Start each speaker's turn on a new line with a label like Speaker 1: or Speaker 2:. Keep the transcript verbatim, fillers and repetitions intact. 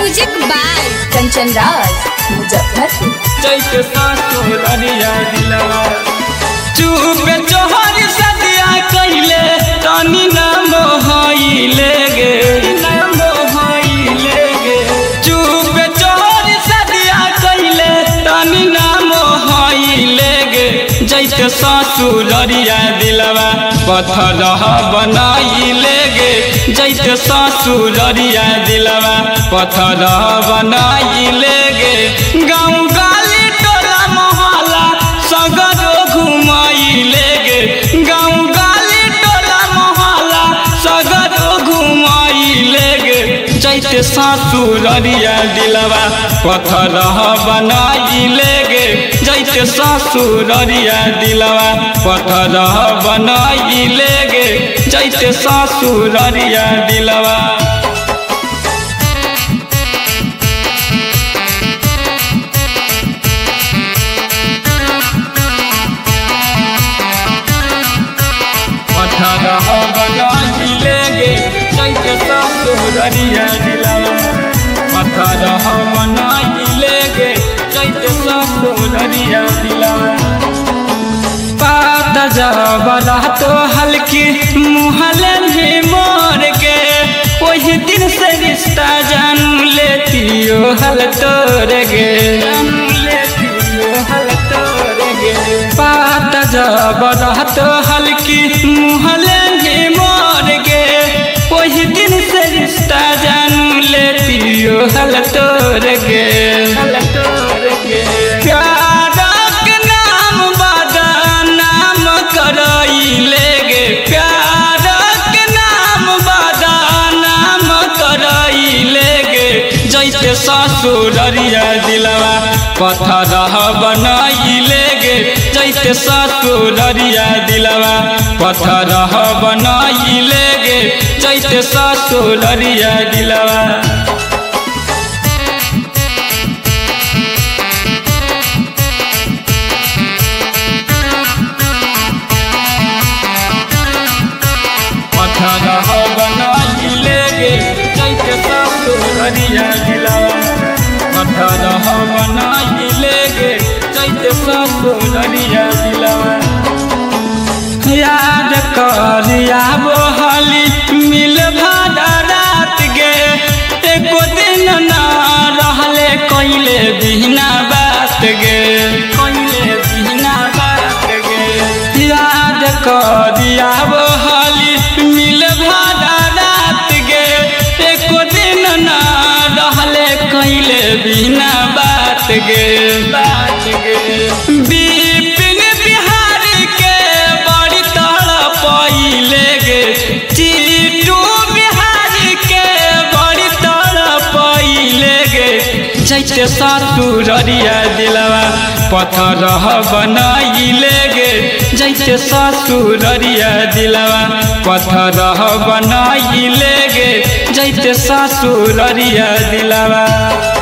Speaker 1: Music by Kanchan Raj Muzaffarpur.
Speaker 2: चैत सासुररिया दिलवा चुप चोहर सदिया कइले तनी नाम होइले गे नाम होइले गे चुप चोहर सदिया कइले तनी नाम होइले गे जैत सासुररिया दिलवा पत्थर बनाइले गे जैत सासुररिया दिलवा पत्थर बनाइले गे गाँव गाली टोला मोहल्ला सगरो घुमाइले गे गाँव गाली टोला मोहल्ला सगरो घुमाइले गे जैत सासुररिया दिलवा पत्थर बनाइले गे जैत सासुररिया दिलवा पत्थर बनाइले गे जैत सासुररिया दिलवा पत्थर बनाइले गे जैत सासुररिया दिलवा पत्थर बनाइले गे जैत सासुररिया दिलवा पात जबरा तो हल्की मुहले में मोर के वही दिन से रिश्ता जान लेतियो हल तोर गे हल तोर गे पात जबरा तो हल्की मुहले में मोर के वही दिन से रिश्ता जान लेतियो हल तोर गे हल तोर गे प्यार के नाम बदनाम करइले गे प्यार के नाम बदनाम करइले गे जैसे सासुररिया दिलवा पत्थर बनाइले गे जैसे सासुररिया दिलवा पत्थर बनाइले गे जैसे सासुररिया दिलवा पत्थर बनाइले गे जैत सासुररिया दिलवा पत्थर बनाइले गे जैत सासुररिया दिलवा याद करिया बोहली मिल भादा रात गे एको दिन ना रहले कइले बिना बात गे कइले बिना बात गे याद करिया बोहली मिल भादा रात गे एको दिन ना रहले कइले बिना बात गे बात गे बिपिन बिहारी के बड़ी तड़पइले गे चिट्टू बिहारी के बड़ी तड़पइले गे जैत सासुररिया दिलवा पत्थर बनाइले गे जैत सासुररिया दिलवा पत्थर बनाइले गे जैत सासुररिया दिलवा।